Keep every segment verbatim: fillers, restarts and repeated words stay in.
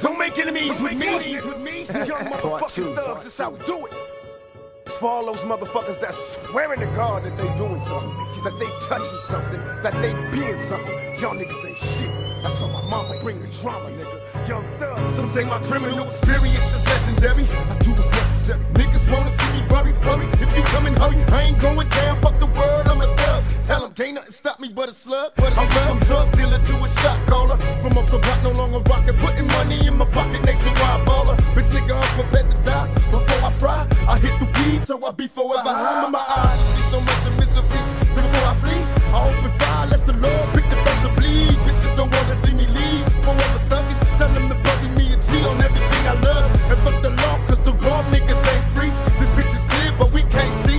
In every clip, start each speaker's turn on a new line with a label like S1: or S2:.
S1: Don't make enemies with me. Young motherfucking thugs, that's how we do it. It's for all those motherfuckers that swearing to God that they doing something, that they touching something, that they being something. Y'all niggas ain't shit. That's on my mama, bring the drama, nigga. Young thugs, some say my criminal experience is legendary. I do what's necessary. Niggas wanna see me worry, worry. If you come and hurry, I ain't going down. Fuck the world, I'm a thug. Tell them can't nothing stop me but a slug. But I'm from drug dealer to a shot caller. From off the block, no longer rockin', putting money in my pocket, next to wild baller. Bitch nigga, I'm prepared to die. Before I fry, I hit the weed, so I be forever high in my eyes. See so much of misery, so before I flee, I open fire, let the Lord pick the first to bleed. Bitches don't wanna see me leave, forever thuggin'. Tell them to bury me and cheat on everything I love. And fuck the law, cause the raw niggas ain't free. This bitch is clear, but we can't see.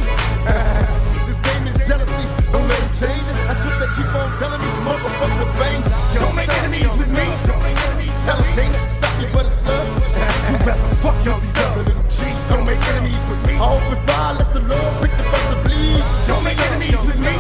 S1: This game is jealousy, don't let them change it. That's what they keep on telling me, motherfucker fame. Don't make enemies with me. Tell them can't nothing stop me but a slug. You rather fuck y'all these other little cheats. Don't make enemies with me. I open fire, let the Lord pick the first to bleed. Don't make enemies with me.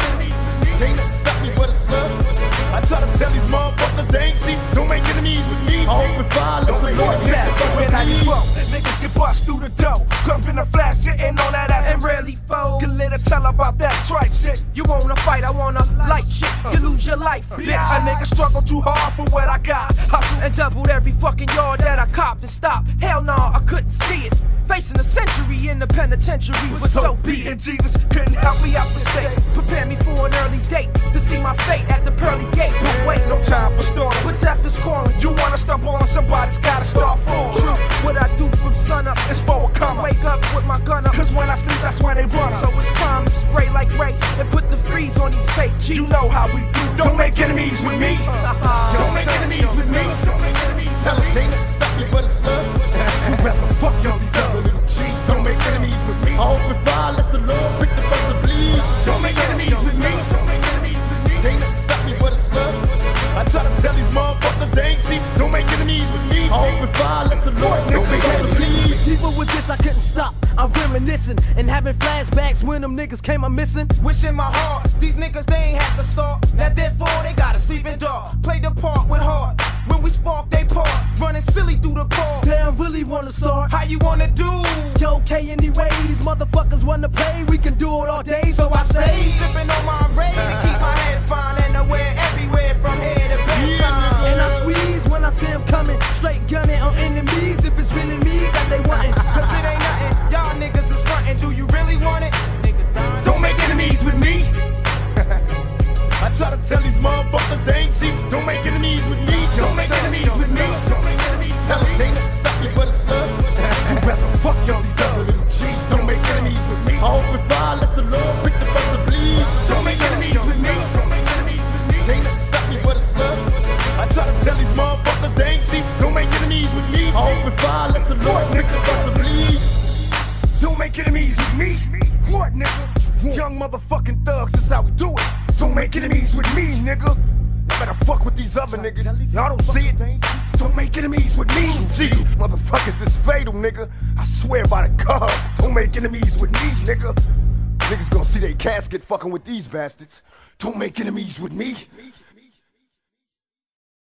S1: Can't nothing stop me but a slug. I try to tell these motherfuckers they ain't see. Don't make enemies with me. I open fire, let the Lord pick the first to bleed.
S2: Niggas get bust through the dough. Come in a flash, sitting on that ass and rarely fold. Can let her tell about that tripe shit. You wanna fight, I wanna light shit. You lose your life, bitch. A nigga struggle too hard for what I got. Hustle and doubled every fucking yard that I copped and stopped. Hell nah, I couldn't see it. Facing a century in the penitentiary was so be it. Jesus couldn't help me out the state. Prepare me for an early date to see my fate at the pearly gate. But wait, no time for story. But death is calling. You wanna stumble on somebody's gotta start falling. True. What I do from sun up is forward coming. Wake up with my gun up. Cause when I sleep, that's when they run up. So it's time to spray like Ray and put the freeze on these fake G's. You know how we do.
S1: Don't make enemies with me. Don't make enemies with me. Tell them can't nothing stop me but a slug. You rather fuck y'all these other little cheats. Don't make enemies with me. I open fire, let the Lord pick the first to bleed. Don't make enemies with me. Can't nothing stop me but a slug. I try to tell these motherfuckers they ain't see. Don't make enemies with me. I open fire, let the Lord pick the first to bleed.
S3: Deeper with this, I couldn't stop. I'm reminiscing and having flashbacks when them niggas came a missing.
S2: Wishing my heart, these niggas they ain't have to start. Now therefore they gotta sleep in dark. Play the part with heart. When we spark, they part. Running silly through the park.
S3: Damn, really wanna start?
S2: How you wanna do?
S3: Yo, okay, anyway, these motherfuckers wanna play. We can do it all day, so I say.
S2: Sipping on my ray to keep my head fine and aware everywhere from here to bedtime.
S3: And I squeeze when I see them coming. Straight gunning on enemies if it's really me that they wantin'.
S2: Cause it ain't nothing, y'all niggas is frontin'. Do you really want it? Niggas dying.
S1: Don't make enemies with me. I try to tell these motherfuckers they ain't see. Don't make enemies with me. Don't make enemies with me. Tell them can't nothing stop me but a slug. You rather fuck y'all these other little cheats. Don't make enemies with me. I open fire, let the Lord pick the first to bleed. Don't make enemies with me. Can't nothing stop me but a slug. I try to tell these motherfuckers they ain't see. Don't make enemies with me. I open fire, let the Lord pick the first to bleed. Don't make enemies with me. What, nigga? Young motherfucking thugs, that's how we do it. Don't make enemies with me, nigga. You better fuck with these other niggas. Y'all don't see it. Don't make enemies with me. Gee, motherfuckers, it's fatal, nigga. I swear by the gods. Don't make enemies with me, nigga. Niggas gonna see their casket fucking with these bastards. Don't make enemies with me.